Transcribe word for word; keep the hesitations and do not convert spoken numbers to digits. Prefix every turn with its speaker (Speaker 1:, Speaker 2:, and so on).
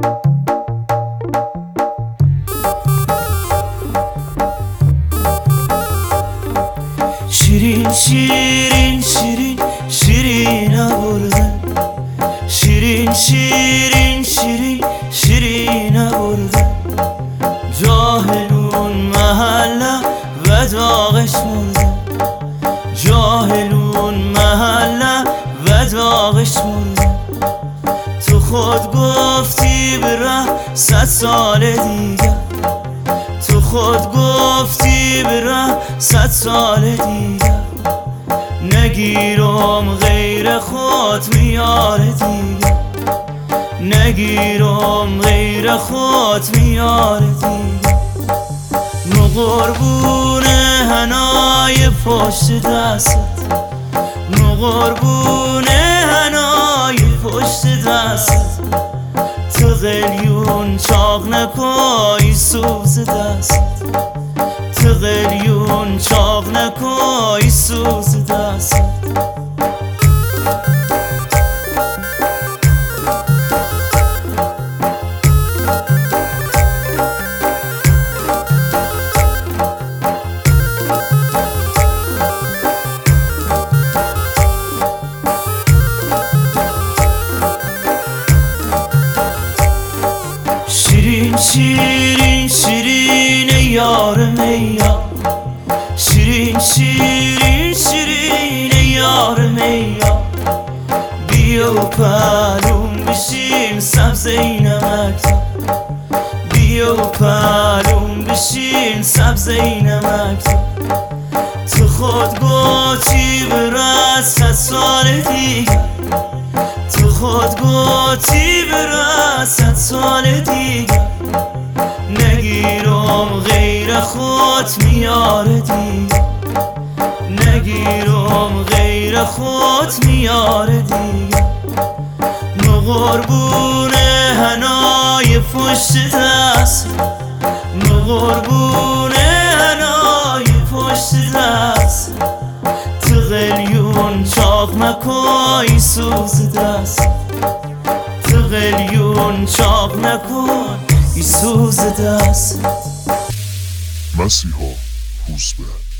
Speaker 1: شیرین شیرین شیرین شیرین آورده، شیرین شیرین شیرین شیرین آورده، جاهلون محله و داغش مرده، جاهلون محله و داغش مرده. تو خود گفتی بره صد سال دیگه، تو خود گفتی بره صد سال دیگه، نگیرم غیر خود میار دیگه، نگیرم غیر خود میار دیگه. نو قربون هنای پشت دستت، نو قربون هنای پشت دستت، تو قلیون چاق نکای سوز دستت، تو قلیون چاق نکای سوز دستت. شیرین شیرین شیرین یارم ای یار، شیرین شیرین شیرین یارم ای یار، بیا و پلوم بشیم سبزه نمک، بیا و پلوم بشیم سبزه نمک. تو خود گفتی بره صد سال دیگه، تو خود گفتی بره صد سال دیگه، نگیرم غیر خود میار دیگه، نگیرم غیر خود میار دیگه. نو قربون هنای پشت دست، نو قربون هنای پشت دست، تو قلیون چاق مکای سوز دست، تو قلیون چاق نکن ای سوز دست.
Speaker 2: مسیحا روزبه